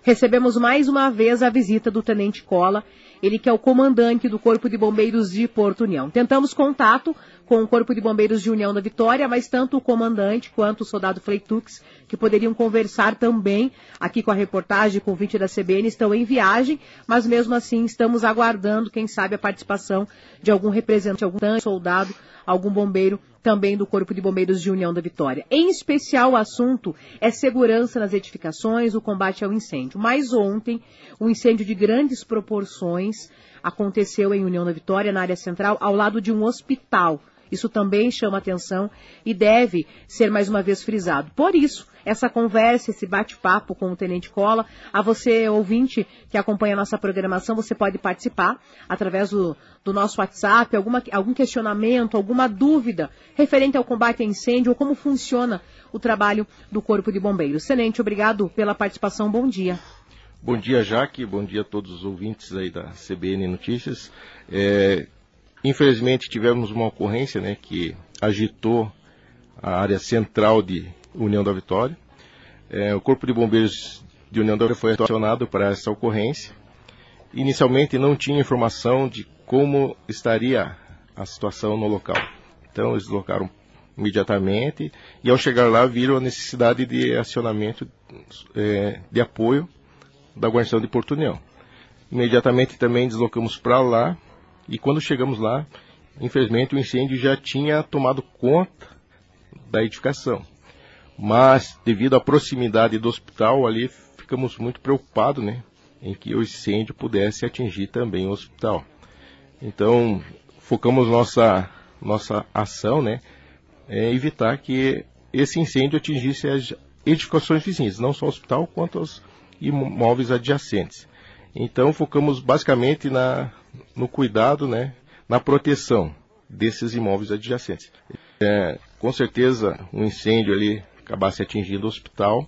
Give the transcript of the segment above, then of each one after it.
Recebemos mais uma vez a visita do Tenente Cola, ele que é o comandante do Corpo de Bombeiros de Porto União. Tentamos contato com o Corpo de Bombeiros de União da Vitória, mas tanto o comandante quanto o soldado Fleitux, que poderiam conversar também aqui com a reportagem, com o convite da CBN, estão em viagem, mas mesmo assim estamos aguardando, quem sabe, a participação de algum representante, algum soldado, algum bombeiro também do Corpo de Bombeiros de União da Vitória. Em especial, o assunto é segurança nas edificações, o combate ao incêndio. Mas ontem, um incêndio de grandes proporções aconteceu em União da Vitória, na área central, ao lado de um hospital. Isso também chama atenção e deve ser mais uma vez frisado. Por isso, essa conversa, esse bate-papo com o Tenente Cola, a você, ouvinte, que acompanha a nossa programação, você pode participar através do nosso WhatsApp, algum questionamento, alguma dúvida referente ao combate a incêndio ou como funciona o trabalho do Corpo de Bombeiros. Tenente, obrigado pela participação, bom dia. Bom dia, Jaque, bom dia a todos os ouvintes aí da CBN Notícias. Infelizmente tivemos uma ocorrência, né, que agitou a área central de União da Vitória. O Corpo de Bombeiros de União da Vitória foi acionado para essa ocorrência. Inicialmente não tinha informação de como estaria a situação no local. Então eles deslocaram imediatamente e ao chegar lá viram a necessidade de acionamento de apoio da guarnição de Porto União. Imediatamente também deslocamos para lá e quando chegamos lá, infelizmente o incêndio já tinha tomado conta da edificação. Mas devido à proximidade do hospital ali, ficamos muito preocupados, né, em que o incêndio pudesse atingir também o hospital. Então, focamos nossa ação, né, em evitar que esse incêndio atingisse as edificações vizinhas, não só o hospital, quanto os imóveis adjacentes. Então, focamos basicamente no cuidado, né, na proteção desses imóveis adjacentes. Com certeza, um incêndio ali acabasse atingindo o hospital,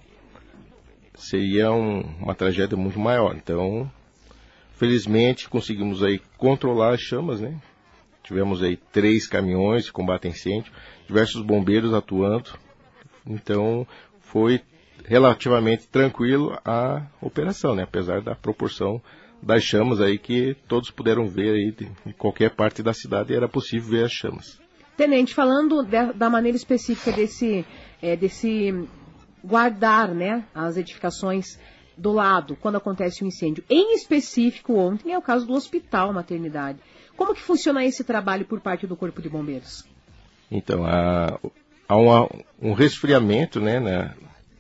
seria uma tragédia muito maior. Então, felizmente, conseguimos aí controlar as chamas, né? Tivemos aí 3 caminhões de combate a incêndio, diversos bombeiros atuando. Então, foi relativamente tranquilo a operação, né? Apesar da proporção das chamas aí que todos puderam ver aí em qualquer parte da cidade, era possível ver as chamas. Tenente, falando da maneira específica desse guardar, né, as edificações do lado, quando acontece um incêndio, em específico ontem é o caso do Hospital Maternidade. Como que funciona esse trabalho por parte do Corpo de Bombeiros? Então, há um resfriamento, né,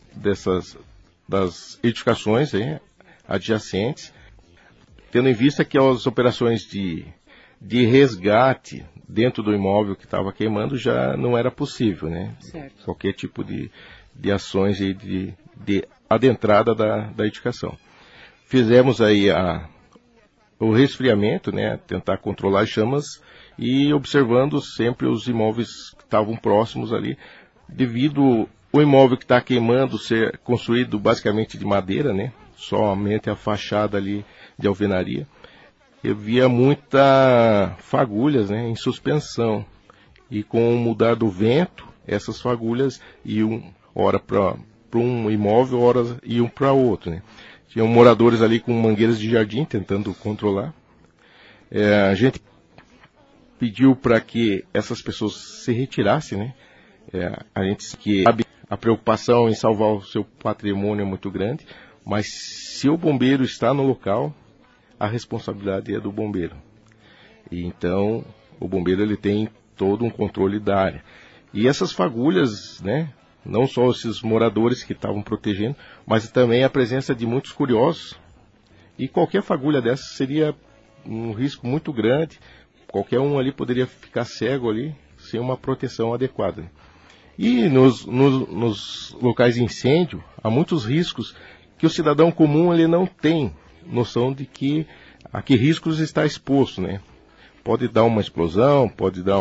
das edificações adjacentes, tendo em vista que as operações de resgate dentro do imóvel que estava queimando já não era possível, né? Certo. Qualquer tipo de ações aí de adentrada da edificação. Fizemos aí o resfriamento, né? Tentar controlar as chamas e observando sempre os imóveis que estavam próximos ali, devido o imóvel que está queimando ser construído basicamente de madeira, né? Somente a fachada ali de alvenaria. Eu via muita fagulhas, né, em suspensão. E com o mudar do vento, essas fagulhas iam ora para um imóvel, ora iam para outro, né. Tinham moradores ali com mangueiras de jardim tentando controlar. A gente pediu para que essas pessoas se retirassem, né. A gente sabe que a preocupação em salvar o seu patrimônio é muito grande, mas se o bombeiro está no local, a responsabilidade é do bombeiro. E então, o bombeiro ele tem todo um controle da área. E essas fagulhas, né, não só esses moradores que estavam protegendo, mas também a presença de muitos curiosos. E qualquer fagulha dessa seria um risco muito grande. Qualquer um ali poderia ficar cego ali, sem uma proteção adequada. E nos locais de incêndio, há muitos riscos que o cidadão comum ele não tem noção de a que riscos está exposto, né? Pode dar uma explosão, pode dar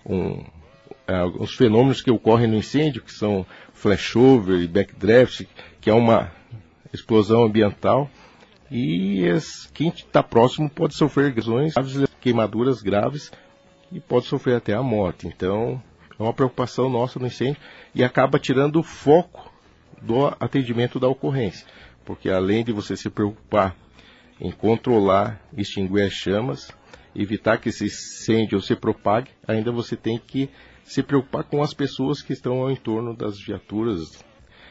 os fenômenos que ocorrem no incêndio, que são flashover e backdraft, que é uma explosão ambiental, e quem está próximo pode sofrer lesões graves, queimaduras graves, e pode sofrer até a morte. Então, é uma preocupação nossa no incêndio, e acaba tirando o foco do atendimento da ocorrência. porque além de você se preocupar em controlar, extinguir as chamas, evitar que esse incêndio se propague, ainda você tem que se preocupar com as pessoas que estão ao entorno das viaturas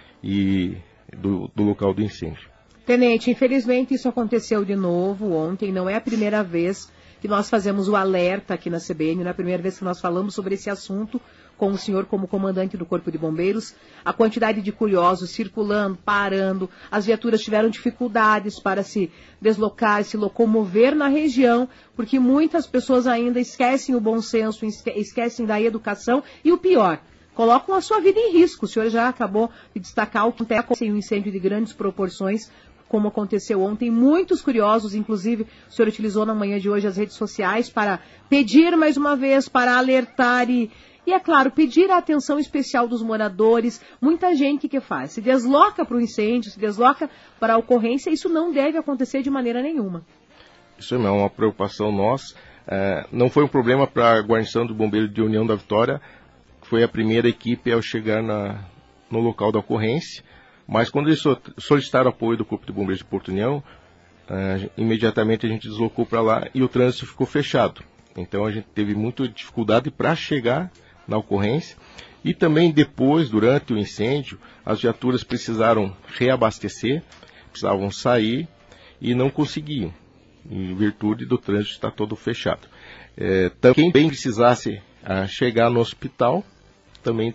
e do local do incêndio. Tenente, infelizmente isso aconteceu de novo ontem, não é a primeira vez que nós fazemos o alerta aqui na CBN, não é a primeira vez que nós falamos sobre esse assunto com o senhor como comandante do Corpo de Bombeiros. A quantidade de curiosos circulando, parando, as viaturas tiveram dificuldades para se deslocar, se locomover na região, porque muitas pessoas ainda esquecem o bom senso, esquecem da educação e o pior, colocam a sua vida em risco. O senhor já acabou de destacar o que aconteceu um incêndio de grandes proporções, como aconteceu ontem. Muitos curiosos, inclusive, o senhor utilizou na manhã de hoje as redes sociais para pedir mais uma vez, para alertar e é claro, pedir a atenção especial dos moradores. Muita gente que faz, se desloca para o incêndio, se desloca para a ocorrência, isso não deve acontecer de maneira nenhuma. Isso não é uma preocupação nossa. Não foi um problema para a guarnição do Bombeiro de União da Vitória, que foi a primeira equipe ao chegar no local da ocorrência. Mas quando eles solicitaram apoio do Corpo de Bombeiros de Porto União, imediatamente a gente deslocou para lá e o trânsito ficou fechado. Então a gente teve muita dificuldade para chegar na ocorrência. E também depois, durante o incêndio, as viaturas precisaram reabastecer, precisavam sair e não conseguiam, em virtude do trânsito estar todo fechado. Quem bem precisasse chegar no hospital também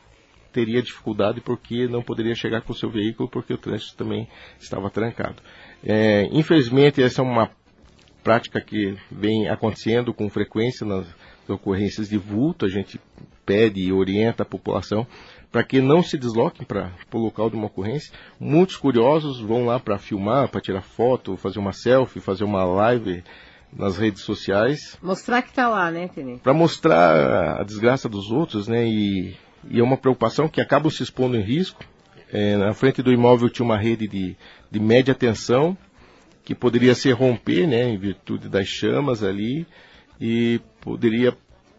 teria dificuldade porque não poderia chegar com o seu veículo porque o trânsito também estava trancado. Infelizmente, essa é uma prática que vem acontecendo com frequência nas ocorrências de vulto. A gente pede e orienta a população para que não se desloquem para o local de uma ocorrência. Muitos curiosos vão lá para filmar, para tirar foto, fazer uma selfie, fazer uma live nas redes sociais. Mostrar que está lá, né, Tenente? Para mostrar a desgraça dos outros, né, e é uma preocupação que acabam se expondo em risco. Na frente do imóvel tinha uma rede de média tensão que poderia se romper, né, em virtude das chamas ali, e poderia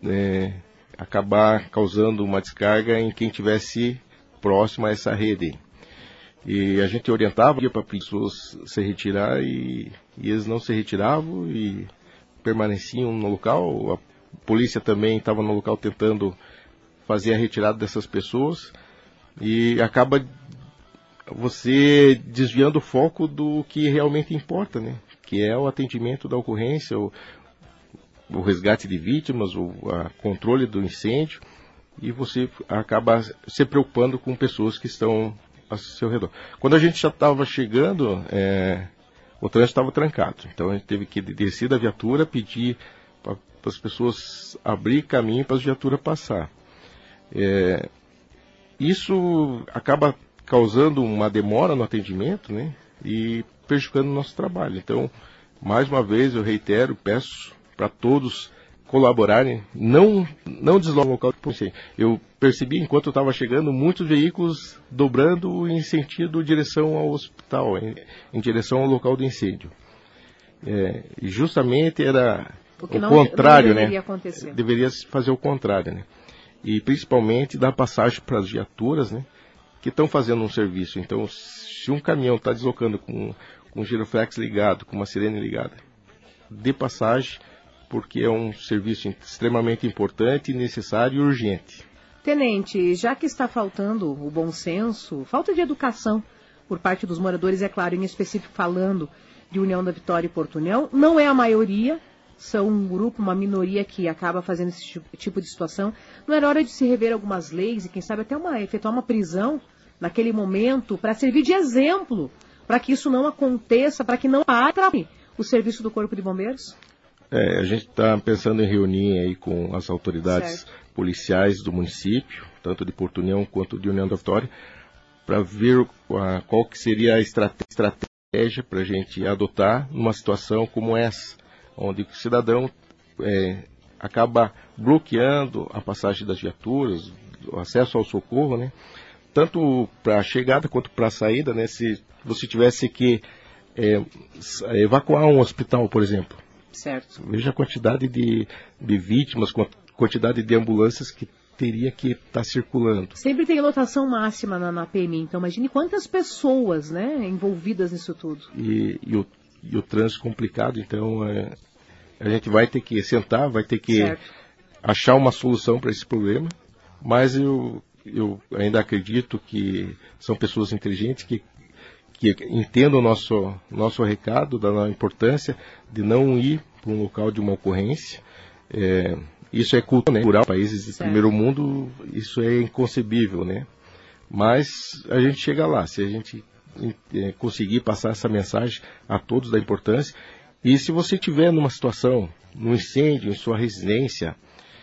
acabar causando uma descarga em quem estivesse próximo a essa rede. E a gente orientava para as pessoas se retirar e eles não se retiravam e permaneciam no local. A polícia também estava no local tentando fazer a retirada dessas pessoas e acaba você desviando o foco do que realmente importa, né? Que é o atendimento da ocorrência, o resgate de vítimas, o controle do incêndio, e você acaba se preocupando com pessoas que estão ao seu redor. Quando a gente já estava chegando, o trânsito estava trancado, então a gente teve que descer da viatura, pedir para as pessoas abrir caminho para a viatura passar. Isso acaba causando uma demora no atendimento, né, e prejudicando o nosso trabalho. Então, mais uma vez, eu reitero, peço para todos colaborarem, não deslocar o local de incêndio. Eu percebi, enquanto eu estava chegando, muitos veículos dobrando em sentido direção ao hospital, em direção ao local do incêndio. E justamente era o contrário, não deveria, né? Acontecer. Deveria fazer o contrário, né? E principalmente dar passagem para as viaturas, né, que estão fazendo um serviço. Então, se um caminhão está deslocando com um giroflex ligado, com uma sirene ligada, dê passagem, porque é um serviço extremamente importante, necessário e urgente. Tenente, já que está faltando o bom senso, falta de educação por parte dos moradores, é claro, em específico falando de União da Vitória e Porto União, não é a maioria, são um grupo, uma minoria que acaba fazendo esse tipo de situação. Não era hora de se rever algumas leis e, quem sabe, até efetuar uma prisão naquele momento para servir de exemplo, para que isso não aconteça, para que não atrapalhe o serviço do Corpo de Bombeiros? A gente está pensando em reunir aí com as autoridades policiais do município, tanto de Porto União quanto de União da Vitória, para ver qual que seria a estratégia para a gente adotar numa situação como essa, onde o cidadão acaba bloqueando a passagem das viaturas, o acesso ao socorro, né? Tanto para a chegada quanto para a saída, né? Se você tivesse que evacuar um hospital, por exemplo. Certo. Veja a quantidade de vítimas, quantidade de ambulâncias que teria que estar circulando. Sempre tem lotação máxima na PMI, então imagine quantas pessoas, né, envolvidas nisso tudo. E o trânsito complicado, então a gente vai ter que sentar, vai ter que achar uma solução para esse problema, mas eu ainda acredito que são pessoas inteligentes que entendam o nosso recado, da importância de não ir para um local de uma ocorrência. Isso é cultural, países de primeiro mundo, isso é inconcebível, né? Mas a gente chega lá, se a gente conseguir passar essa mensagem a todos da importância, e se você estiver numa situação, num incêndio em sua residência,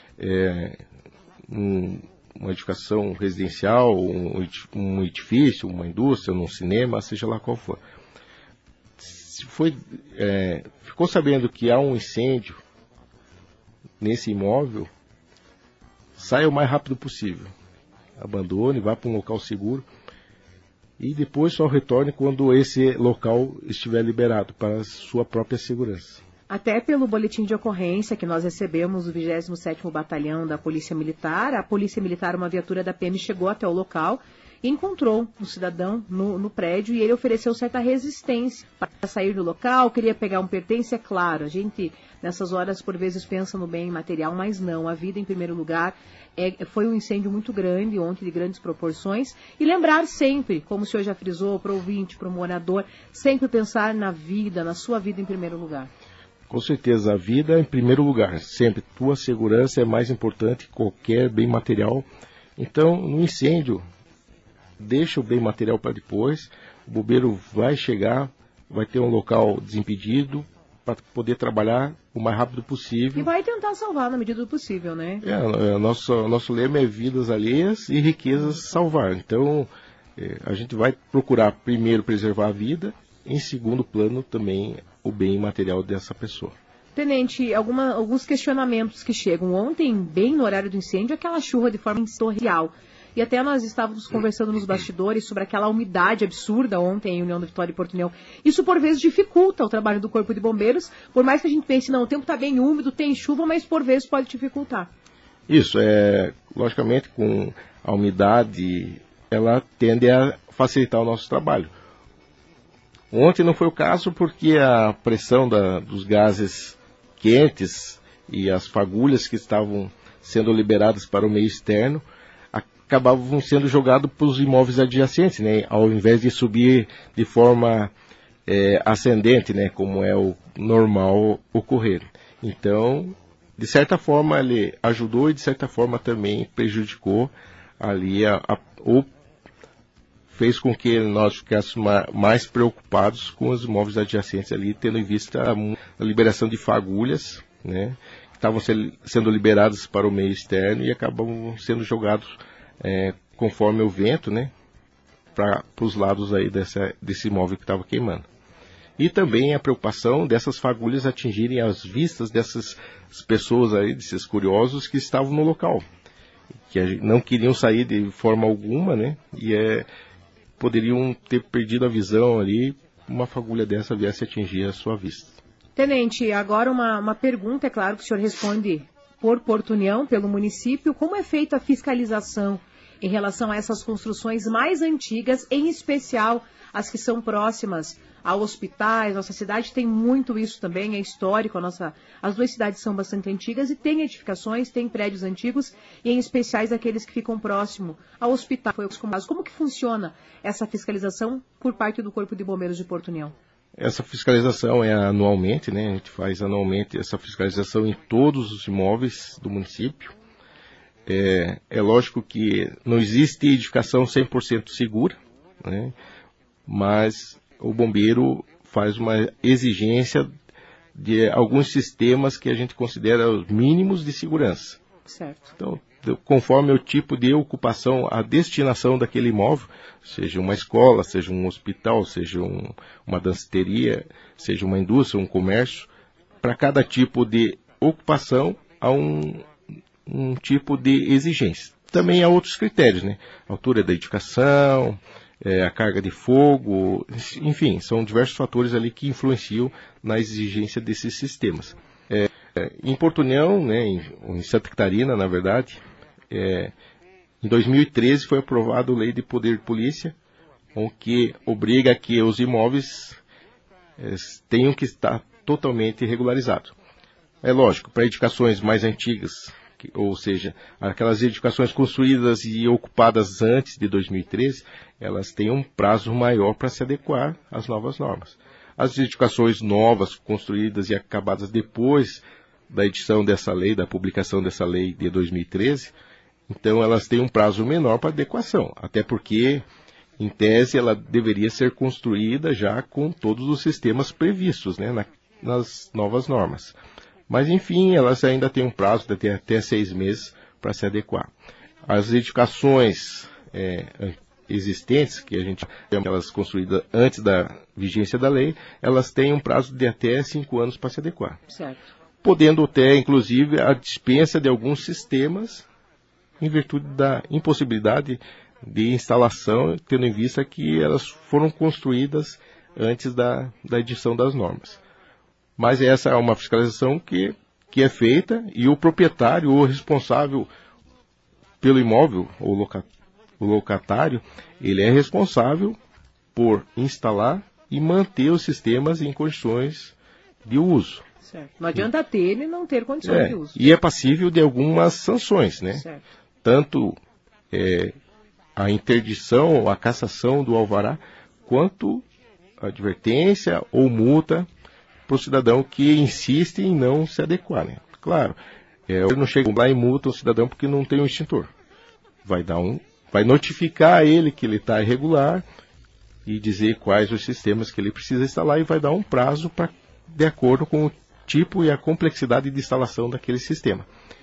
uma edificação residencial, um edifício, uma indústria, um cinema, seja lá qual for, ficou sabendo que há um incêndio nesse imóvel, saia o mais rápido possível. Abandone, vá para um local seguro e depois só retorne quando esse local estiver liberado para a sua própria segurança. Até pelo boletim de ocorrência que nós recebemos do 27º Batalhão da Polícia Militar, a Polícia Militar, uma viatura da PM, chegou até o local e encontrou um cidadão no prédio e ele ofereceu certa resistência para sair do local, queria pegar um pertence, é claro, a gente nessas horas por vezes pensa no bem material, mas não, a vida em primeiro lugar. Foi um incêndio muito grande, ontem de grandes proporções, e lembrar sempre, como o senhor já frisou, para o ouvinte, para o morador, sempre pensar na vida, na sua vida em primeiro lugar. Com certeza, a vida em primeiro lugar, sempre, tua segurança é mais importante que qualquer bem material. Então, no incêndio, deixa o bem material para depois, o bombeiro vai chegar, vai ter um local desimpedido para poder trabalhar o mais rápido possível. E vai tentar salvar na medida do possível, né? Nosso lema é vidas alheias e riquezas salvar. Então, a gente vai procurar primeiro preservar a vida, em segundo plano também o bem material dessa pessoa. Tenente, alguns questionamentos que chegam. Ontem, bem no horário do incêndio, aquela chuva de forma torrencial. E até nós estávamos conversando nos bastidores sobre aquela umidade absurda ontem em União da Vitória e Porto União. Isso, por vezes, dificulta o trabalho do Corpo de Bombeiros, por mais que a gente pense, não, o tempo está bem úmido, tem chuva, mas por vezes pode dificultar. Isso, logicamente, com a umidade, ela tende a facilitar o nosso trabalho. Ontem não foi o caso porque a pressão dos gases quentes e as fagulhas que estavam sendo liberadas para o meio externo acabavam sendo jogados para os imóveis adjacentes, né? Ao invés de subir de forma ascendente, né? Como é o normal ocorrer. Então, de certa forma, ele ajudou e de certa forma também prejudicou ali ou fez com que nós ficássemos mais preocupados com os imóveis adjacentes ali, tendo em vista a liberação de fagulhas, né? Que estavam sendo liberadas para o meio externo e acabam sendo jogados conforme o vento, né, para os lados aí desse imóvel que estava queimando. E também a preocupação dessas fagulhas atingirem as vistas dessas pessoas aí, desses curiosos que estavam no local, que não queriam sair de forma alguma, né, e poderiam ter perdido a visão ali, uma fagulha dessa viesse atingir a sua vista. Tenente, agora uma pergunta, é claro que o senhor responde por Porto União, pelo município, como é feita a fiscalização em relação a essas construções mais antigas, em especial as que são próximas a hospitais? Nossa cidade tem muito isso também, é histórico, as duas cidades são bastante antigas e tem edificações, tem prédios antigos, e em especiais aqueles que ficam próximo ao hospital. Como que funciona essa fiscalização por parte do Corpo de Bombeiros de Porto União? Essa fiscalização é anualmente, né? A gente faz anualmente essa fiscalização em todos os imóveis do município. É lógico que não existe edificação 100% segura, né? Mas o bombeiro faz uma exigência de alguns sistemas que a gente considera os mínimos de segurança. Certo. Então, conforme o tipo de ocupação, a destinação daquele imóvel, seja uma escola, seja um hospital, seja uma danceteria, seja uma indústria, um comércio, para cada tipo de ocupação há um tipo de exigência. Também há outros critérios, né? A altura da edificação, a carga de fogo, enfim, são diversos fatores ali que influenciam na exigência desses sistemas. Em Porto União, né, em Santa Catarina, na verdade, Em 2013 foi aprovada a Lei de Poder de Polícia, o que obriga que os imóveis tenham que estar totalmente regularizados. É lógico, para edificações mais antigas, ou seja, aquelas edificações construídas e ocupadas antes de 2013, elas têm um prazo maior para se adequar às novas normas. As edificações novas, construídas e acabadas depois da edição dessa lei, da publicação dessa lei de 2013, então elas têm um prazo menor para adequação, até porque, em tese, ela deveria ser construída já com todos os sistemas previstos, né, nas novas normas. Mas, enfim, elas ainda têm um prazo de até 6 meses para se adequar. As edificações existentes, que a gente chama elas construídas antes da vigência da lei, elas têm um prazo de até 5 anos para se adequar. Certo. Podendo ter, inclusive, a dispensa de alguns sistemas em virtude da impossibilidade de instalação, tendo em vista que elas foram construídas antes da edição das normas. Mas essa é uma fiscalização que é feita e o proprietário ou responsável pelo imóvel, o locatário, ele é responsável por instalar e manter os sistemas em condições de uso. Certo. Não adianta ter ele não ter condições de uso. E é passível de algumas sanções, né? Certo. Tanto a interdição ou a cassação do alvará, quanto a advertência ou multa para o cidadão que insiste em não se adequar, né? Claro, ele não chega lá e multa o cidadão porque não tem um extintor. Vai notificar ele que ele está irregular e dizer quais os sistemas que ele precisa instalar e vai dar um prazo de acordo com o tipo e a complexidade de instalação daquele sistema.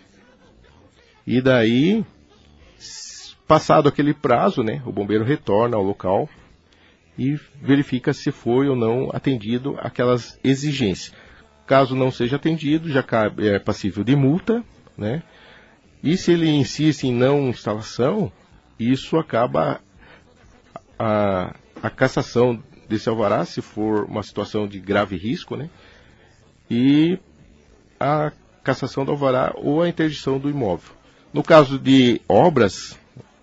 E daí, passado aquele prazo, né, o bombeiro retorna ao local e verifica se foi ou não atendido aquelas exigências. Caso não seja atendido, já é passível de multa, né? E se ele insiste em não instalação, isso acaba a cassação desse alvará, se for uma situação de grave risco, né? E a cassação do alvará ou a interdição do imóvel. No caso de obras,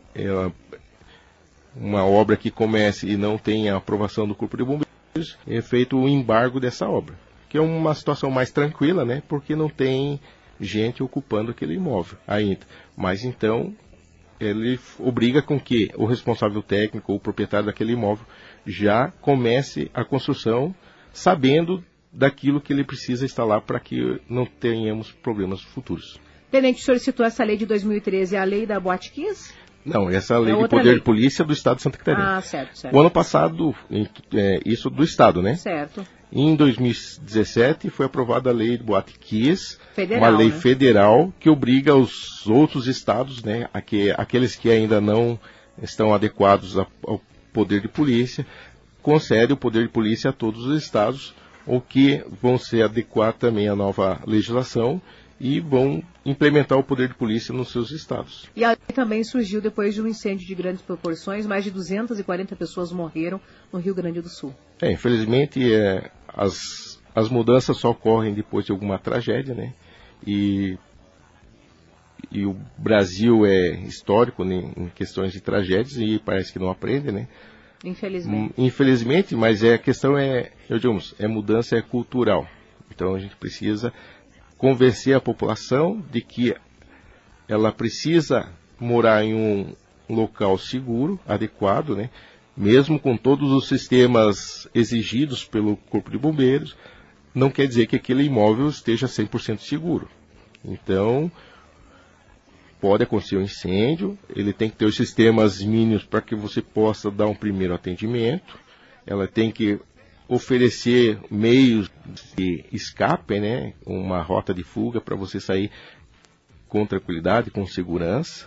uma obra que comece e não tenha aprovação do Corpo de Bombeiros, é feito o embargo dessa obra, que é uma situação mais tranquila, né? Porque não tem gente ocupando aquele imóvel ainda. Mas então, ele obriga com que o responsável técnico ou o proprietário daquele imóvel já comece a construção sabendo daquilo que ele precisa instalar para que não tenhamos problemas futuros. Tenente, o senhor citou essa lei de 2013, a lei da Boate Kiss? Não, essa lei de poder de polícia do Estado de Santa Catarina. Ah, certo. O ano passado, isso do Estado, né? Certo. Em 2017 foi aprovada a lei de Boate Kiss, Federal, uma lei né? federal que obriga os outros estados, né, aqueles que ainda não estão adequados ao poder de polícia, concede o poder de polícia a todos os estados, ou que vão se adequar também à nova legislação e vão implementar o poder de polícia nos seus estados. E a lei também surgiu depois de um incêndio de grandes proporções, mais de 240 pessoas morreram no Rio Grande do Sul. Infelizmente, as mudanças só ocorrem depois de alguma tragédia, né? E o Brasil é histórico, né, em questões de tragédias e parece que não aprende, né? Infelizmente. Infelizmente, mas a questão mudança é cultural. Então a gente precisa convencer a população de que ela precisa morar em um local seguro, adequado, né? Mesmo com todos os sistemas exigidos pelo Corpo de Bombeiros, não quer dizer que aquele imóvel esteja 100% seguro. Então, pode acontecer um incêndio, ele tem que ter os sistemas mínimos para que você possa dar um primeiro atendimento, ela tem que oferecer meios de escape, né? Uma rota de fuga para você sair com tranquilidade, com segurança.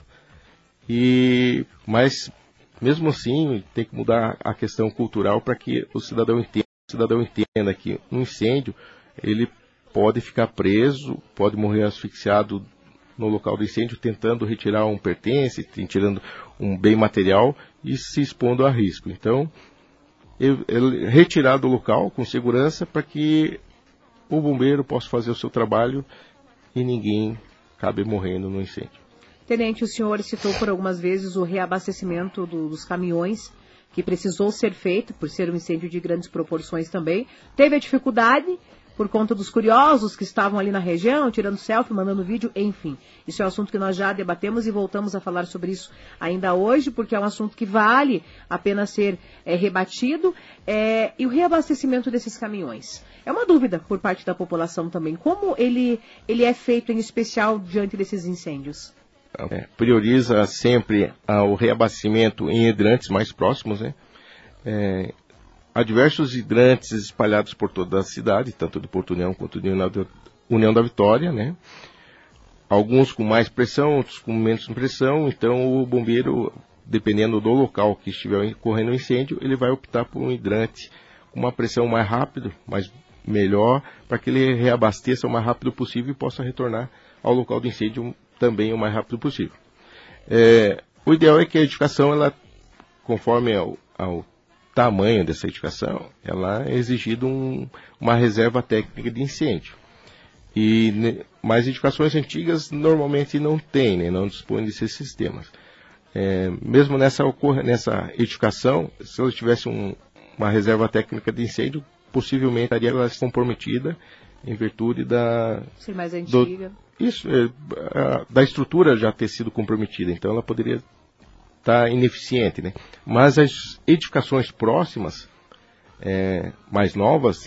Mas, mesmo assim, tem que mudar a questão cultural para que o cidadão entenda que um incêndio, ele pode ficar preso, pode morrer asfixiado no local do incêndio, tentando retirar um pertence, tirando um bem material e se expondo a risco. Então, retirar do local com segurança para que o bombeiro possa fazer o seu trabalho e ninguém acabe morrendo no incêndio. Tenente, o senhor citou por algumas vezes o reabastecimento dos caminhões, que precisou ser feito, por ser um incêndio de grandes proporções também. Teve a dificuldade por conta dos curiosos que estavam ali na região, tirando selfie, mandando vídeo, enfim. Isso é um assunto que nós já debatemos e voltamos a falar sobre isso ainda hoje, porque é um assunto que vale a pena ser rebatido. E o reabastecimento desses caminhões? É uma dúvida por parte da população também. Como ele é feito, em especial, diante desses incêndios? Prioriza sempre o reabastecimento em hidrantes mais próximos, né? Há diversos hidrantes espalhados por toda a cidade, tanto de Porto União quanto de União da Vitória, né? Alguns com mais pressão, outros com menos pressão, então o bombeiro, dependendo do local que estiver ocorrendo o incêndio, ele vai optar por um hidrante com uma pressão mais rápida, mais melhor, para que ele reabasteça o mais rápido possível e possa retornar ao local do incêndio também o mais rápido possível. O ideal é que a edificação, ela, conforme ao tamanho dessa edificação, ela é exigido uma reserva técnica de incêndio. Mas edificações antigas normalmente não têm, né, não dispõem desses sistemas. Mesmo nessa edificação, se ela tivesse uma reserva técnica de incêndio, possivelmente estaria ela comprometida em virtude ser mais antiga. Da estrutura já ter sido comprometida, então ela poderia estar ineficiente, né? Mas as edificações próximas, mais novas,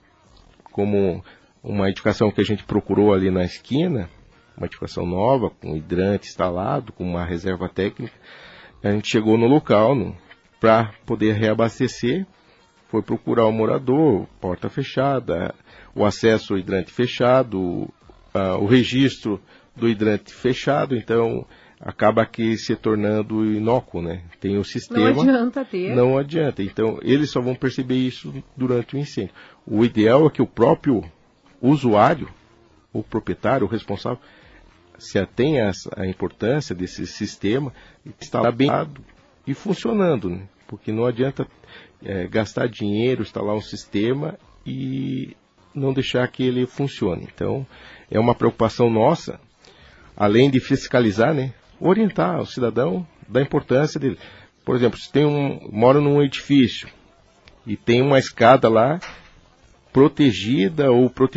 como uma edificação que a gente procurou ali na esquina, uma edificação nova, com hidrante instalado, com uma reserva técnica, a gente chegou no local para poder reabastecer, foi procurar o morador, porta fechada, o acesso ao hidrante fechado, o registro do hidrante fechado, então acaba aqui se tornando inócuo, né? Tem o sistema. Não adianta ter. Não adianta. Então, eles só vão perceber isso durante o incêndio. O ideal é que o próprio usuário, o proprietário, o responsável, se atenha à importância desse sistema, está bem e funcionando, né? Porque não adianta gastar dinheiro, instalar um sistema e não deixar que ele funcione. Então, é uma preocupação nossa, além de fiscalizar, né? Orientar o cidadão da importância dele. Por exemplo, se mora num edifício e tem uma escada lá protegida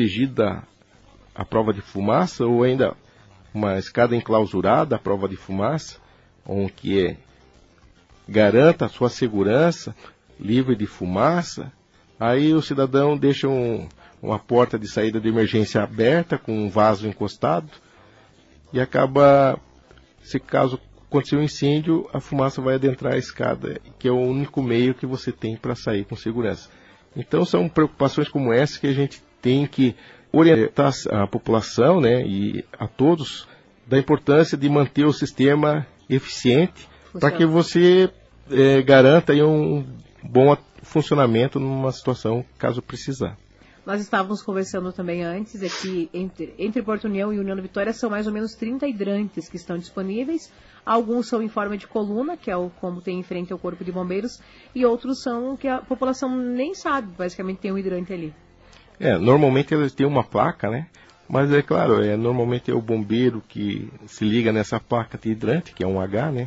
à prova de fumaça, ou ainda uma escada enclausurada à prova de fumaça, onde garanta a sua segurança, livre de fumaça, aí o cidadão deixa uma porta de saída de emergência aberta, com um vaso encostado, e acaba, se caso acontecer um incêndio, a fumaça vai adentrar a escada, que é o único meio que você tem para sair com segurança. Então são preocupações como essa que a gente tem que orientar a população, né, e a todos da importância de manter o sistema eficiente para que você garanta aí um bom funcionamento numa situação caso precisar. Nós estávamos conversando também antes, que entre Porto União e União da Vitória são mais ou menos 30 hidrantes que estão disponíveis. Alguns são em forma de coluna, que é como tem em frente ao Corpo de Bombeiros, e outros são que a população nem sabe, basicamente tem um hidrante ali. Normalmente eles têm uma placa, né? Mas é claro, normalmente é o bombeiro que se liga nessa placa de hidrante, que é um H, né?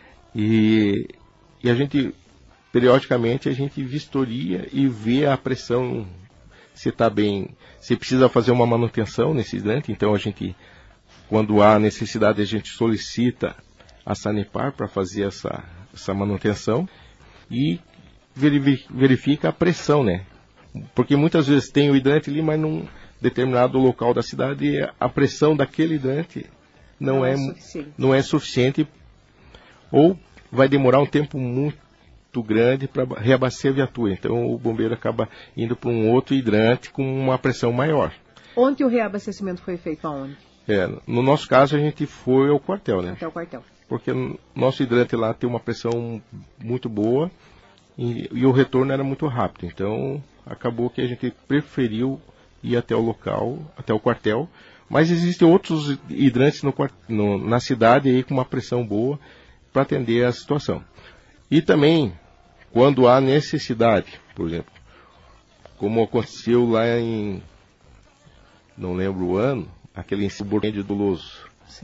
E a gente, periodicamente, a gente vistoria e vê a pressão, se está bem, se precisa fazer uma manutenção nesse hidrante. Então a gente, quando há necessidade, a gente solicita a Sanepar para fazer essa manutenção e verifica a pressão, né? Porque muitas vezes tem o hidrante ali, mas num determinado local da cidade a pressão daquele hidrante não é suficiente, ou vai demorar um tempo muito grande para reabastecer a viatura. Então o bombeiro acaba indo para um outro hidrante com uma pressão maior. Onde o reabastecimento foi feito? Aonde? No nosso caso a gente foi ao quartel, né? Até o quartel. Porque o nosso hidrante lá tem uma pressão muito boa e o retorno era muito rápido. Então acabou que a gente preferiu ir até o local, até o quartel. Mas existem outros hidrantes na cidade aí com uma pressão boa para atender a situação. E também, quando há necessidade, por exemplo, como aconteceu lá não lembro o ano, aquele incêndio doloso. Certo.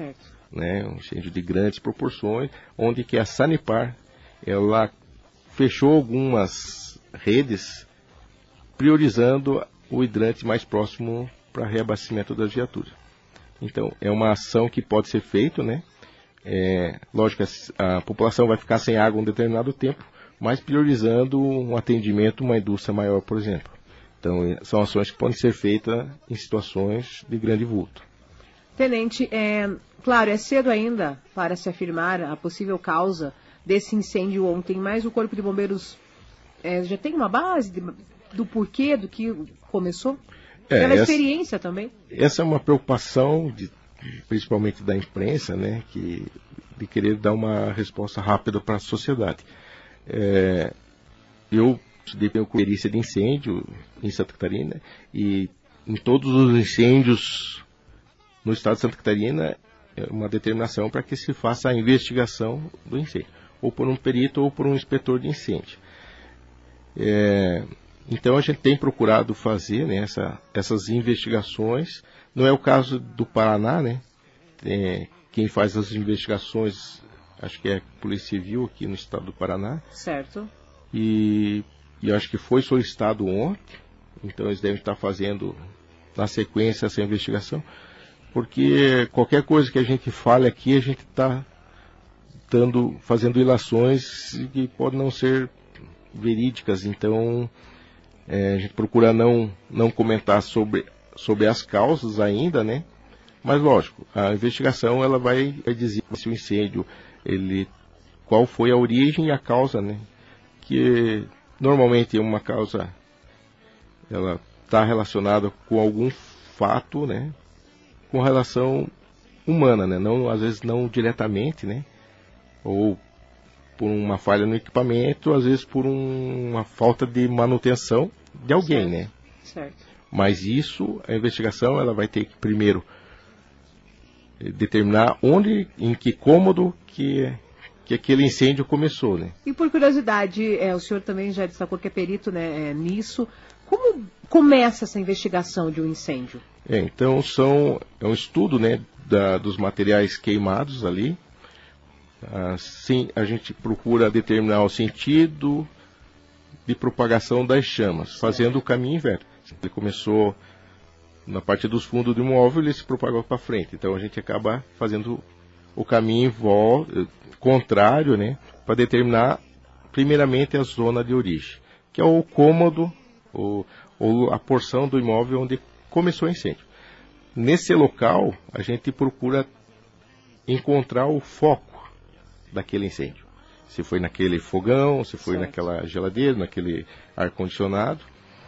né, um incêndio de grandes proporções, onde que a Sanepar, ela fechou algumas redes, priorizando o hidrante mais próximo para reabastecimento das viaturas. Então, é uma ação que pode ser feita, né? Lógico que a população vai ficar sem água um determinado tempo, mas priorizando um atendimento, uma indústria maior, por exemplo. Então, são ações que podem ser feitas em situações de grande vulto. Tenente, claro, é cedo ainda para se afirmar a possível causa desse incêndio ontem, mas o Corpo de Bombeiros já tem uma base do porquê, do que começou? Pela experiência também? Essa é uma preocupação, principalmente da imprensa, né, de querer dar uma resposta rápida para a sociedade. Eu estudei com perícia de incêndio em Santa Catarina, e em todos os incêndios no estado de Santa Catarina, é uma determinação para que se faça a investigação do incêndio, ou por um perito ou por um inspetor de incêndio. Então a gente tem procurado fazer, né, essas investigações. Não é o caso do Paraná, né? Quem faz as investigações, acho que é a Polícia Civil aqui no estado do Paraná. Certo. E acho que foi solicitado ontem, então eles devem estar fazendo na sequência essa investigação, porque qualquer coisa que a gente fale aqui, a gente está fazendo ilações que podem não ser verídicas. Então a gente procura não comentar sobre as causas ainda, né? Mas lógico, a investigação ela vai dizer se o incêndio, qual foi a origem e a causa, né? Que normalmente uma causa, ela está relacionada com algum fato, né? Com relação humana, né? Não, às vezes não diretamente, né? Ou por uma falha no equipamento, às vezes por uma falta de manutenção de alguém, certo, né? Certo. Mas isso, a investigação, ela vai ter que primeiro determinar onde, em que cômodo que aquele incêndio começou, né? E por curiosidade, o senhor também já destacou que é perito, né, nisso. Como começa essa investigação de um incêndio? Então é um estudo, né, dos materiais queimados ali. Assim, a gente procura determinar o sentido de propagação das chamas, fazendo o caminho inverso. Ele começou na parte dos fundos do imóvel, ele se propagou para frente. Então a gente acaba fazendo o caminho contrário, né, para determinar primeiramente a zona de origem, que é o cômodo ou a porção do imóvel onde começou o incêndio. Nesse local, a gente procura encontrar o foco daquele incêndio. Se foi naquele fogão, se foi, certo, naquela geladeira, naquele ar-condicionado.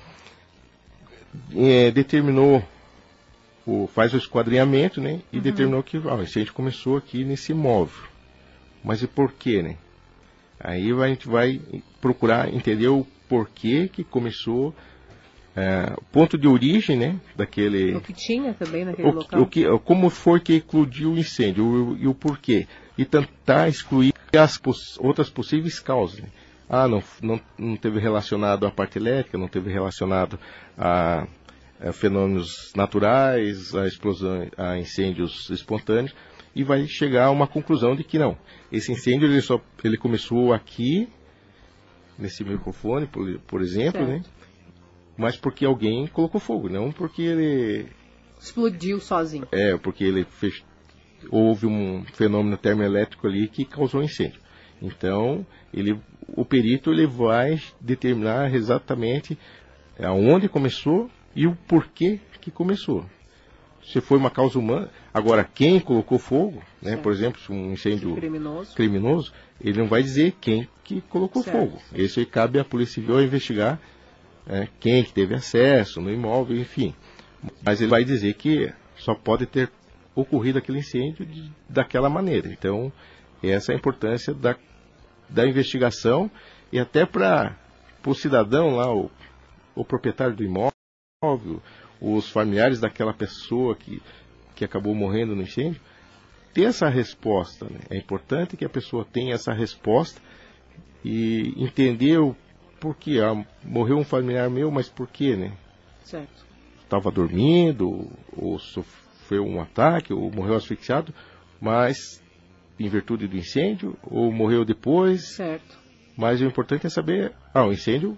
Determinou, faz o esquadrinhamento, né? E determinou que o incêndio começou aqui nesse imóvel. Mas e por quê, né? Aí a gente vai procurar entender o porquê que começou, o ponto de origem, né? Daquele... O que tinha também naquele local. Como foi que eclodiu o incêndio e o porquê. E tentar excluir as outras possíveis causas, né? Não teve relacionado à parte elétrica, não teve relacionado a fenômenos naturais, a explosão, a incêndios espontâneos, e vai chegar a uma conclusão de que não. Esse incêndio ele começou aqui, nesse microfone, por exemplo, certo, né? Mas porque alguém colocou fogo, não porque ele... explodiu sozinho. Porque houve um fenômeno termoelétrico ali que causou incêndio. Então, o perito ele vai determinar exatamente aonde começou e o porquê que começou. Se foi uma causa humana. Agora, quem colocou fogo, né, por exemplo, se um incêndio criminoso, ele não vai dizer quem que colocou, certo, fogo. Isso aí cabe à Polícia Civil investigar quem que teve acesso no imóvel, enfim. Mas ele vai dizer que só pode ter ocorrido aquele incêndio daquela maneira. Então, essa é a importância da investigação, e até para o cidadão lá, o proprietário do imóvel, os familiares daquela pessoa que acabou morrendo no incêndio, ter essa resposta, né? É importante que a pessoa tenha essa resposta e entender o porquê. Morreu um familiar meu, mas por quê, né? Certo. Estava dormindo, ou sofreu um ataque, ou morreu asfixiado. mas em virtude do incêndio, ou morreu depois. Certo. Mas o importante é saber, o incêndio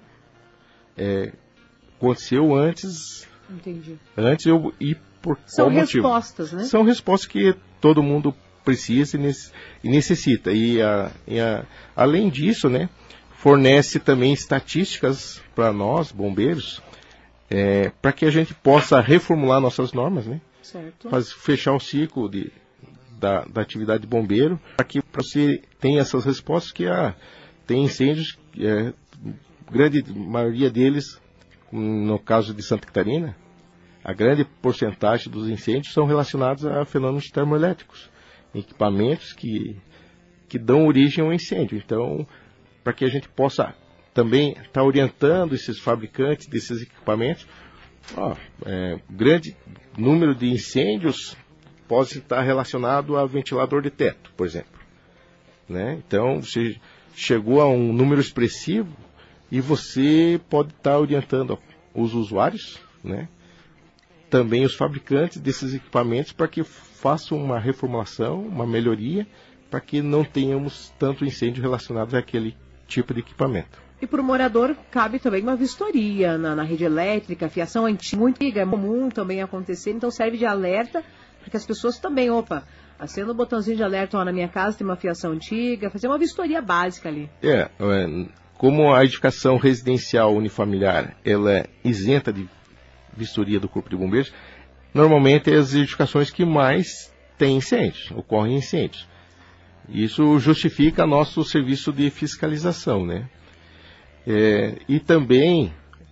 aconteceu antes. Entendi. Antes e por São qual motivo? Respostas, né? São respostas que todo mundo precisa e necessita. Além disso, né, fornece também estatísticas para nós, bombeiros, para que a gente possa reformular nossas normas, né? Certo. Fechar o ciclo da atividade de bombeiro, para que você tenha essas respostas que tem incêndios, grande maioria deles, no caso de Santa Catarina, a grande porcentagem dos incêndios são relacionados a fenômenos termoelétricos, equipamentos que dão origem ao incêndio. Então, para que a gente possa também estar orientando esses fabricantes desses equipamentos, grande número de incêndios pode estar relacionado a ventilador de teto, por exemplo. Né? Então, você chegou a um número expressivo e você pode estar orientando os usuários, né? Também os fabricantes desses equipamentos para que façam uma reformulação, uma melhoria, para que não tenhamos tanto incêndio relacionado àquele tipo de equipamento. E para o morador cabe também uma vistoria na rede elétrica, fiação antiga, muito antiga, é comum também acontecer, então serve de alerta, porque as pessoas também, acenda o botãozinho de alerta, na minha casa tem uma fiação antiga, fazer uma vistoria básica ali. Como a edificação residencial unifamiliar, ela é isenta de vistoria do Corpo de Bombeiros, normalmente é as edificações que mais têm incêndios, ocorrem incêndios. Isso justifica nosso serviço de fiscalização, né? E também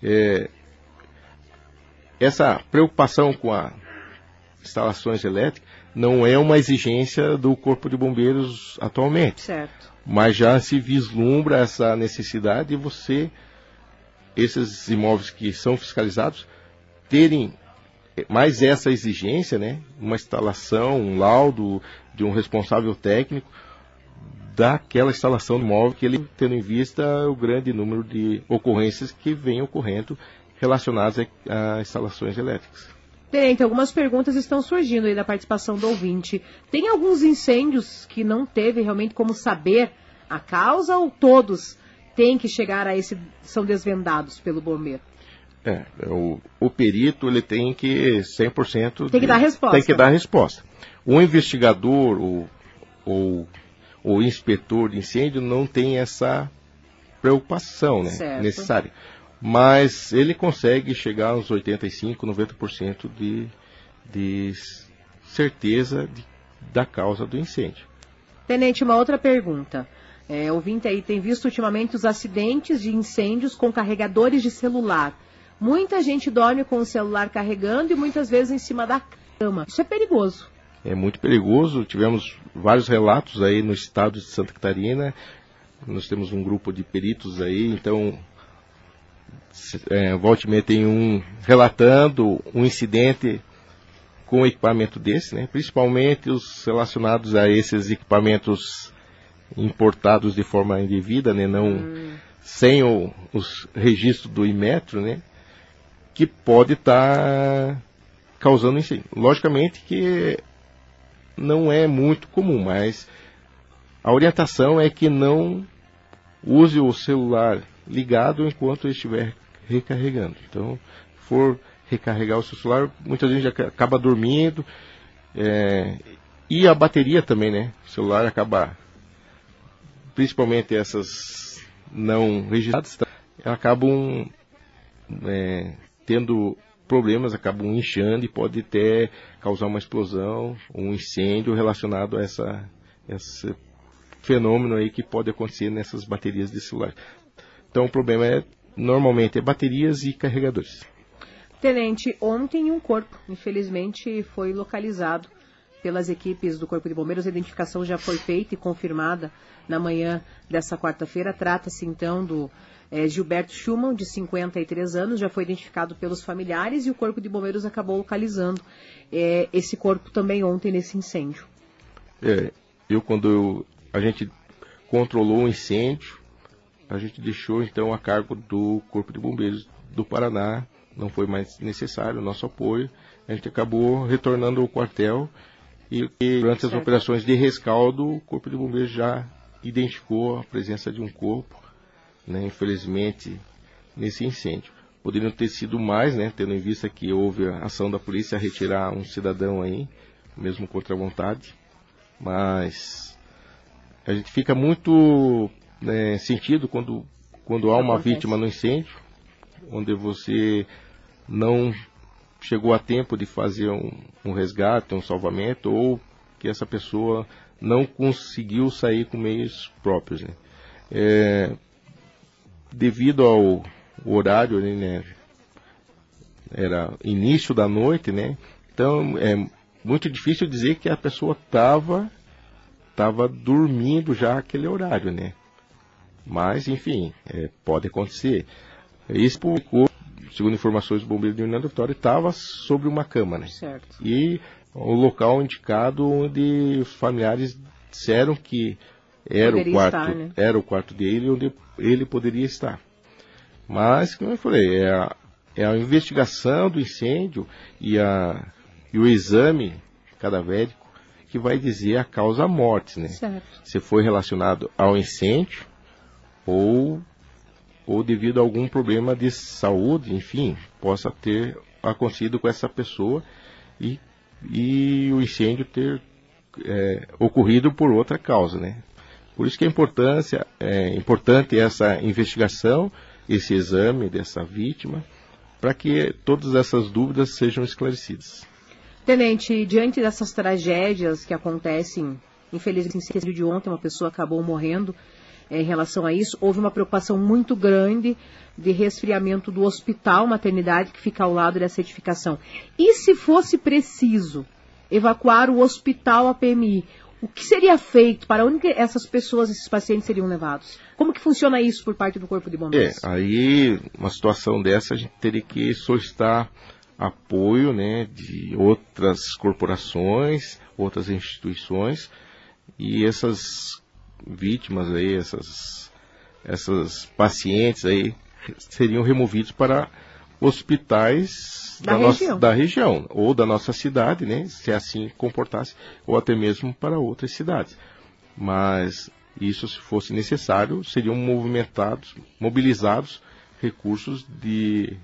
essa preocupação com as instalações elétricas não é uma exigência do Corpo de Bombeiros atualmente. Certo. Mas já se vislumbra essa necessidade de esses imóveis que são fiscalizados, terem mais essa exigência, né? Uma instalação, um laudo de um responsável técnico daquela instalação do imóvel, que ele tendo em vista o grande número de ocorrências que vem ocorrendo relacionadas a instalações elétricas. Tenente, algumas perguntas estão surgindo aí da participação do ouvinte. Tem alguns incêndios que não teve realmente como saber a causa, ou todos têm que chegar são desvendados pelo bombeiro? O perito, ele tem que 100%... Tem que dar resposta. Tem que dar resposta. O investigador ou o inspetor de incêndio não tem essa preocupação, né, necessária. Mas ele consegue chegar aos 85%, 90% de certeza da causa do incêndio. Tenente, uma outra pergunta. O ouvinte aí tem visto ultimamente os acidentes de incêndios com carregadores de celular. Muita gente dorme com o celular carregando e muitas vezes em cima da cama. Isso é perigoso. É muito perigoso. Tivemos vários relatos aí no estado de Santa Catarina. Nós temos um grupo de peritos aí, então volta e meia tem um relatando um incidente com equipamento desse, né? Principalmente os relacionados a esses equipamentos importados de forma indevida, né? Sem os registros do Inmetro, né? Que pode estar causando incêndio. Logicamente que não é muito comum, mas a orientação é que não use o celular ligado enquanto ele estiver recarregando. Então, se for recarregar o seu celular, muitas vezes já acaba dormindo, e a bateria também, né? O celular acaba, principalmente essas não registradas, acabam tendo problemas, acabam inchando e pode até causar uma explosão, um incêndio relacionado a esse fenômeno aí que pode acontecer nessas baterias de celular. Então o problema normalmente é baterias e carregadores. Tenente, ontem um corpo, infelizmente, foi localizado pelas equipes do Corpo de Bombeiros. A identificação já foi feita e confirmada na manhã dessa quarta-feira. Trata-se então do Gilberto Schumann, de 53 anos, já foi identificado pelos familiares e o Corpo de Bombeiros acabou localizando esse corpo também ontem nesse incêndio. Quando a gente controlou o incêndio, a gente deixou então a cargo do Corpo de Bombeiros do Paraná, não foi mais necessário o nosso apoio, a gente acabou retornando ao quartel e durante as operações de rescaldo, o Corpo de Bombeiros já identificou a presença de um corpo, né, infelizmente, nesse incêndio. Poderiam ter sido mais, né, tendo em vista que houve a ação da polícia a retirar um cidadão aí, mesmo contra a vontade, mas a gente fica muito, né, sentido quando há uma vítima no incêndio, onde você não chegou a tempo de fazer um resgate, um salvamento, ou que essa pessoa não conseguiu sair com meios próprios, né. Devido ao horário, né, era início da noite, né, então é muito difícil dizer que a pessoa estava dormindo já aquele horário, né, mas enfim, pode acontecer. Isso publicou, segundo informações do Bombeiro de União da Vitória, estava sobre uma cama, né, certo. E o local indicado onde os familiares disseram que era o quarto dele, onde ele poderia estar. Mas, como eu falei, é a investigação do incêndio e o exame cadavérico que vai dizer a causa morte, né? Certo. Se foi relacionado ao incêndio ou devido a algum problema de saúde, enfim, possa ter acontecido com essa pessoa e o incêndio ter ocorrido por outra causa, né? Por isso que é importante essa investigação, esse exame dessa vítima, para que todas essas dúvidas sejam esclarecidas. Tenente, diante dessas tragédias que acontecem, infelizmente, no incêndio de ontem, uma pessoa acabou morrendo em relação a isso, houve uma preocupação muito grande de resfriamento do hospital maternidade que fica ao lado dessa edificação. E se fosse preciso evacuar o hospital a PMI, o que seria feito? Para onde essas pessoas, esses pacientes seriam levados? Como que funciona isso por parte do Corpo de Bombeiros? Aí, uma situação dessa, a gente teria que solicitar apoio, né, de outras corporações, outras instituições, e essas vítimas aí, essas pacientes aí, seriam removidos para hospitais da região, ou da nossa cidade, né, se assim comportasse, ou até mesmo para outras cidades. Mas isso, se fosse necessário, seriam mobilizados recursos de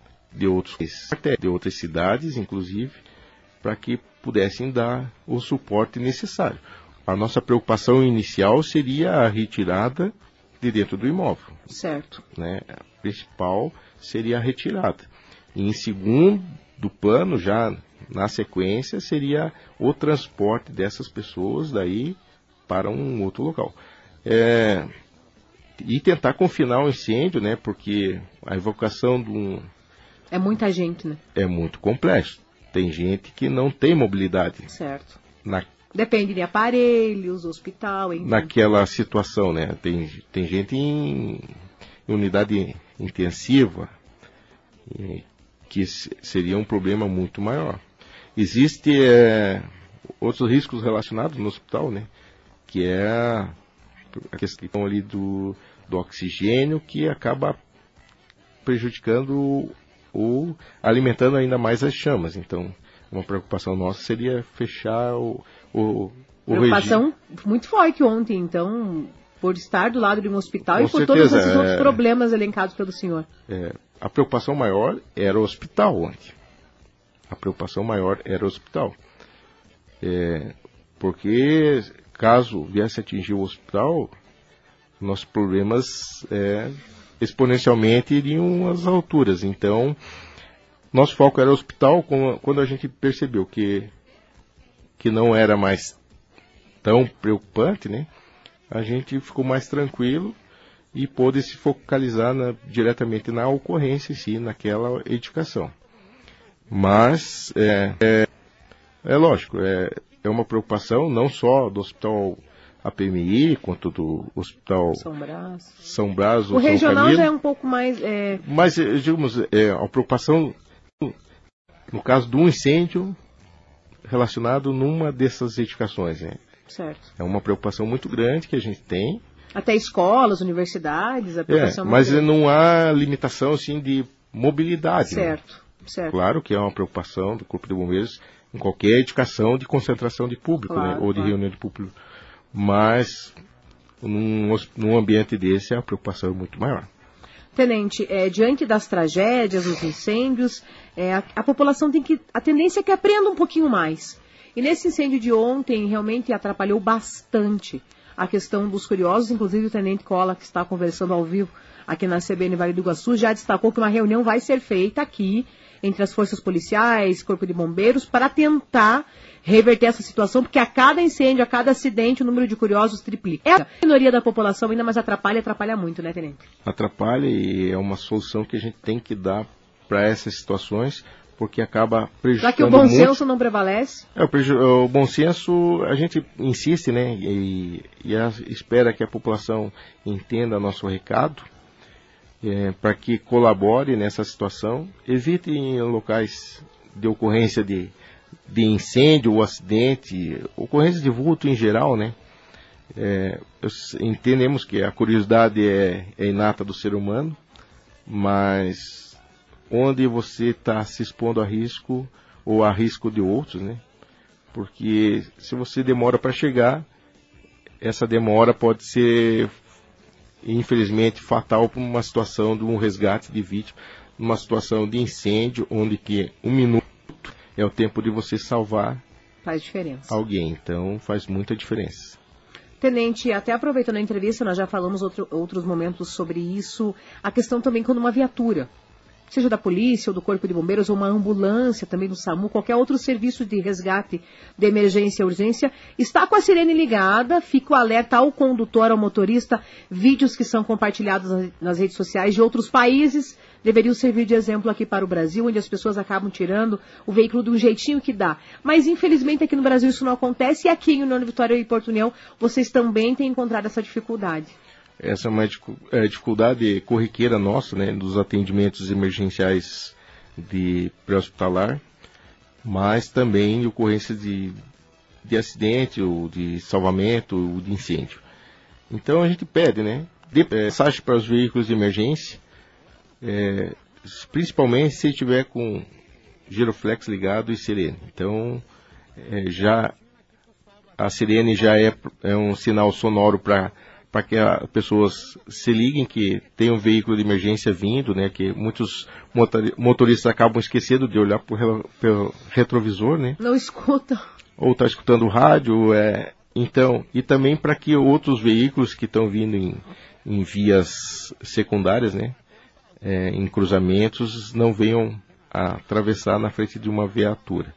outras cidades, inclusive, para que pudessem dar o suporte necessário. A nossa preocupação inicial seria a retirada de dentro do imóvel. Certo. Né? A principal seria a retirada. E em segundo plano, já na sequência, seria o transporte dessas pessoas daí para um outro local. E tentar confinar o incêndio, né? Porque a evacuação é muita gente, né? É muito complexo. Tem gente que não tem mobilidade. Certo. Depende de aparelhos, hospital, enfim. Naquela situação, né? Tem gente em unidade intensiva, que seria um problema muito maior. Existem outros riscos relacionados no hospital, né? Que é a questão ali do oxigênio, que acaba prejudicando ou alimentando ainda mais as chamas. Então, uma preocupação nossa seria fechar o preocupação muito forte ontem, então, por estar do lado de um hospital. Com e por certeza, todos esses outros problemas elencados pelo senhor. A preocupação maior era o hospital ontem. A preocupação maior era o hospital. Porque, caso viesse atingir o hospital, nossos problemas exponencialmente iriam às alturas. Então, nosso foco era o hospital. Quando a gente percebeu que não era mais tão preocupante, né, a gente ficou mais tranquilo e pôde se focalizar diretamente na ocorrência em si, naquela edificação. Mas, lógico, é uma preocupação não só do hospital APMI, quanto do hospital São Brás. O regional já é um pouco mais... Mas, digamos, a preocupação, no caso de um incêndio relacionado numa dessas edificações, né? Certo. É uma preocupação muito grande que a gente tem. Até escolas, universidades, a preocupação mas não há limitação assim de mobilidade. Certo, né? certo. Claro que é uma preocupação do Corpo de Bombeiros em qualquer educação de concentração de público, Claro, né? Ou de claro. reunião de público. Mas num ambiente desse a preocupação é muito maior. Tenente, diante das tragédias, dos incêndios, a população a tendência é que aprenda um pouquinho mais. E nesse incêndio de ontem, realmente atrapalhou bastante a questão dos curiosos, inclusive o Tenente Cola, que está conversando ao vivo aqui na CBN Vale do Iguaçu, já destacou que uma reunião vai ser feita aqui entre as forças policiais, Corpo de Bombeiros, para tentar reverter essa situação, porque a cada incêndio, a cada acidente, o número de curiosos triplica. É a minoria da população ainda, mas atrapalha muito, né, Tenente? Atrapalha e é uma solução que a gente tem que dar para essas situações, porque acaba prejudicando Já que o bom senso não prevalece? O bom senso, a gente insiste, né, e espera que a população entenda nosso recado, para que colabore nessa situação, evite em locais de ocorrência de incêndio ou acidente, ocorrência de vulto em geral, né? Entendemos que a curiosidade é inata do ser humano, mas onde você está se expondo a risco ou a risco de outros, né? Porque se você demora para chegar, essa demora pode ser, infelizmente, fatal para uma situação de um resgate de vítima, numa situação de incêndio, onde que 1 minuto é o tempo de você salvar Faz diferença. alguém. Então, faz muita diferença. Tenente, até aproveitando a entrevista, nós já falamos outros momentos sobre isso, a questão também quando uma viatura, seja da polícia ou do Corpo de Bombeiros, ou uma ambulância também do SAMU, qualquer outro serviço de resgate de emergência e urgência, está com a sirene ligada, fica o alerta ao condutor, ao motorista, vídeos que são compartilhados nas redes sociais de outros países, deveriam servir de exemplo aqui para o Brasil, onde as pessoas acabam tirando o veículo de um jeitinho que dá. Mas, infelizmente, aqui no Brasil isso não acontece, e aqui em União da Vitória e Porto União, vocês também têm encontrado essa dificuldade. Essa é uma dificuldade corriqueira nossa, né, dos atendimentos emergenciais de pré-hospitalar, mas também de ocorrência de acidente, ou de salvamento, ou de incêndio. Então a gente pede, né, mensagem para os veículos de emergência, principalmente se tiver com giroflex ligado e sirene. Então a sirene já é um sinal sonoro para que as pessoas se liguem que tem um veículo de emergência vindo, né, que muitos motoristas acabam esquecendo de olhar pelo retrovisor, né? Não escutam. Ou está escutando o rádio, então, e também para que outros veículos que estão vindo em vias secundárias, né, em cruzamentos, não venham a atravessar na frente de uma viatura.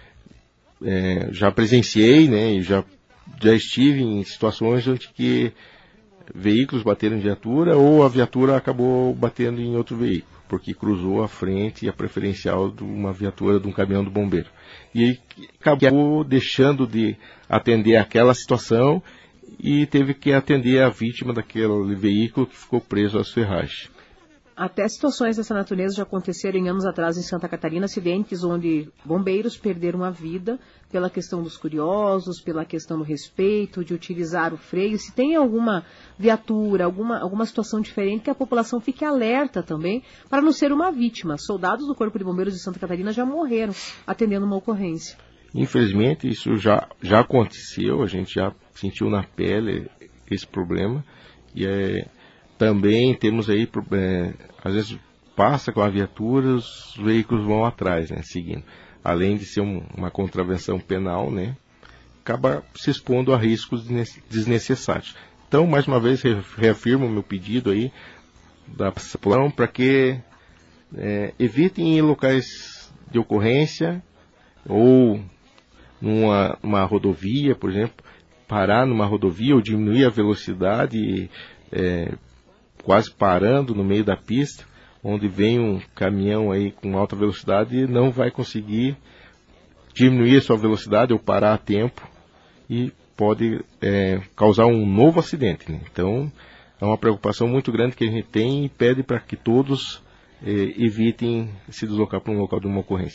Já presenciei, né, e já estive em situações onde que veículos bateram em viatura ou a viatura acabou batendo em outro veículo, porque cruzou a frente e a preferencial de uma viatura de um caminhão do bombeiro. E acabou deixando de atender aquela situação e teve que atender a vítima daquele veículo que ficou preso às ferragens. Até situações dessa natureza já aconteceram em anos atrás em Santa Catarina, acidentes onde bombeiros perderam a vida pela questão dos curiosos, pela questão do respeito, de utilizar o freio. Se tem alguma viatura, alguma situação diferente, que a população fique alerta também, para não ser uma vítima. Soldados do Corpo de Bombeiros de Santa Catarina já morreram atendendo uma ocorrência. Infelizmente, isso já aconteceu, a gente já sentiu na pele esse problema. E também temos aí, às vezes passa com a viatura, os veículos vão atrás, né, seguindo. Além de ser uma contravenção penal, né, acaba se expondo a riscos desnecessários. Então, mais uma vez, reafirmo o meu pedido aí da população para que evitem em locais de ocorrência ou numa rodovia, por exemplo, parar numa rodovia ou diminuir a velocidade, quase parando no meio da pista, onde vem um caminhão aí com alta velocidade, não vai conseguir diminuir a sua velocidade ou parar a tempo e pode causar um novo acidente, né? Então, é uma preocupação muito grande que a gente tem e pede para que todos evitem se deslocar para um local de uma ocorrência.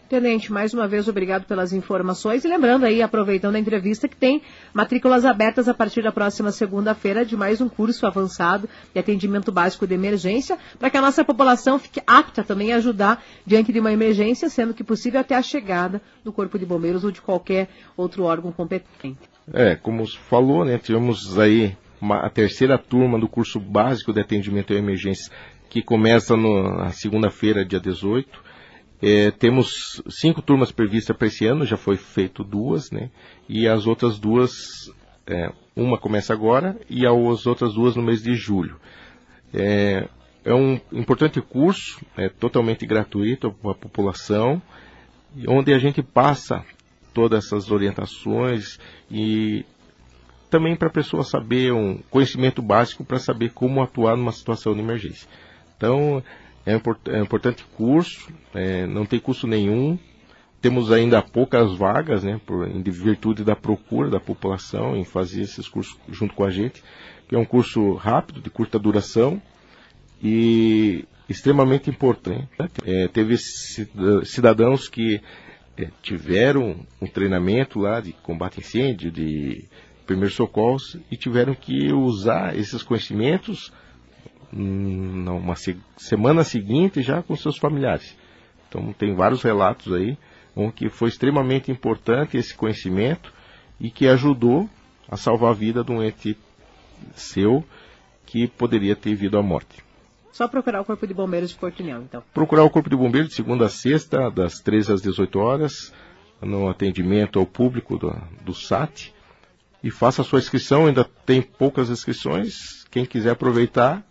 Tenente, mais uma vez, obrigado pelas informações. E lembrando aí, aproveitando a entrevista, que tem matrículas abertas a partir da próxima segunda-feira de mais um curso avançado de atendimento básico de emergência, para que a nossa população fique apta também a ajudar diante de uma emergência, sendo que possível até a chegada do Corpo de Bombeiros ou de qualquer outro órgão competente. Como falou, né, tivemos aí a terceira turma do curso básico de atendimento à emergência, que começa na segunda-feira, dia 18. Temos 5 turmas previstas para esse ano, já foi feito 2, né? E as outras 2, uma começa agora e as outras 2 no mês de julho. É um importante curso, totalmente gratuito para a população, onde a gente passa todas essas orientações e também para a pessoa saber um conhecimento básico para saber como atuar numa situação de emergência. Então, é um importante curso, não tem custo nenhum, temos ainda poucas vagas, né, em virtude da procura da população em fazer esses cursos junto com a gente, que é um curso rápido, de curta duração e extremamente importante. Teve cidadãos que tiveram um treinamento lá de combate a incêndio, de primeiros socorros, e tiveram que usar esses conhecimentos numa semana seguinte já com seus familiares. Então tem vários relatos aí onde foi extremamente importante esse conhecimento e que ajudou a salvar a vida de um ente seu que poderia ter vindo à morte. Só procurar o Corpo de Bombeiros de Porto União, então. Procurar o Corpo de Bombeiros de segunda a sexta, das 13 às 18 horas, no atendimento ao público do SAT, e faça a sua inscrição, ainda tem poucas inscrições, quem quiser aproveitar,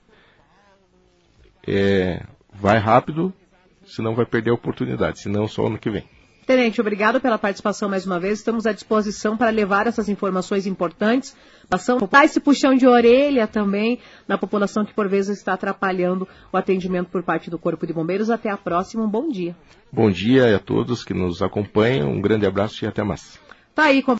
vai rápido, senão vai perder a oportunidade, senão só ano que vem. Tenente, obrigado pela participação mais uma vez. Estamos à disposição para levar essas informações importantes, dar esse puxão de orelha também na população que por vezes está atrapalhando o atendimento por parte do Corpo de Bombeiros. Até a próxima, um bom dia. Bom dia a todos que nos acompanham, um grande abraço e até mais. Tá aí,